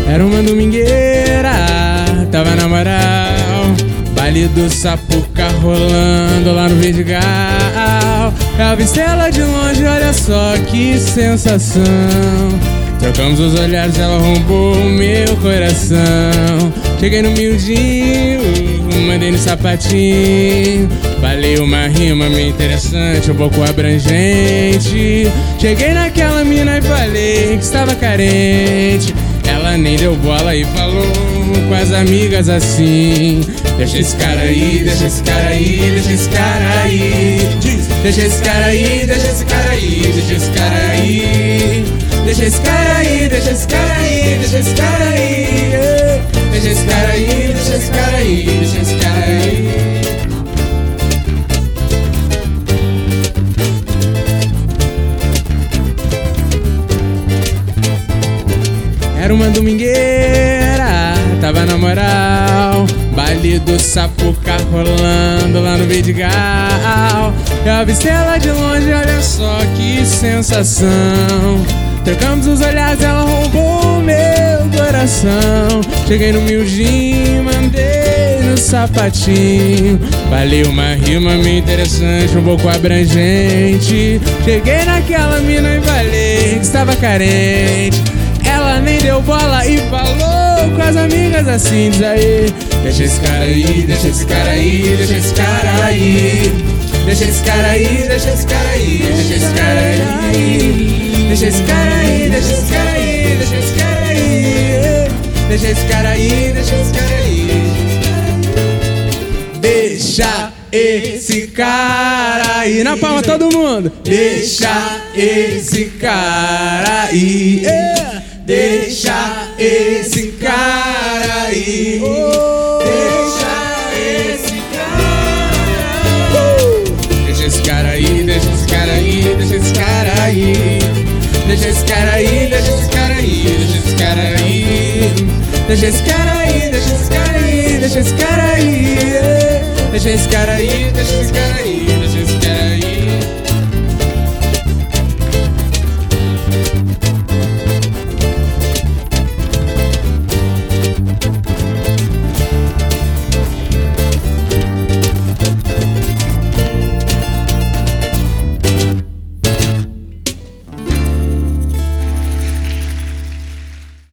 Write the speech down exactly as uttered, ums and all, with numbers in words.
Era uma domingueira, tava na moral, baile do Sapuca rolando lá no Vidigal. Eu avistei ela de longe, olha só que sensação. Trocamos os olhares, ela roubou o meu coração. Cheguei no miudinho, mandei no sapatinho. Falei uma rima meio interessante, um pouco abrangente. Cheguei naquela mina e falei que estava carente. Ela nem deu bola e falou com as amigas assim: deixa esse cara aí, deixa esse cara aí, deixa esse cara aí. Deixa esse cara aí, deixa esse cara aí, deixa esse cara aí. Deixa esse cara aí, deixa esse cara aí, deixa esse cara aí. Deixa esse cara aí, deixa esse cara aí, deixa esse cara aí. Era uma domingueira, tava na moral, baile do Sapuca rolando lá no Vidigal. Eu avistei ela de longe, olha só que sensação. Trocamos os olhares, ela roubou o meu coração. Cheguei no miudinho, mandei no sapatinho. Falei uma rima meio interessante, um pouco abrangente. Cheguei naquela mina e falei que estava carente. Ela nem deu bola e falou com as amigas assim: diz aí, deixa esse cara aí, deixa esse cara aí, deixa esse cara aí. Deixa esse cara aí, deixa esse cara aí, deixa esse cara aí. Deixa esse cara aí, deixa esse cara aí, deixa esse cara aí. Deixa esse cara aí, deixa esse cara aí. Deixa esse cara aí. Na palma todo mundo. Deixa esse cara aí. Deixa esse cara aí. Deixa esse cara. Deixa esse cara aí, deixa esse cara aí, deixa esse cara aí. Deixa esse cara aí, deixa esse cara aí, deixa esse cara aí. Deixa esse cara aí, deixa esse cara aí, deixa esse cara aí. Deixa esse cara aí, deixa esse cara aí.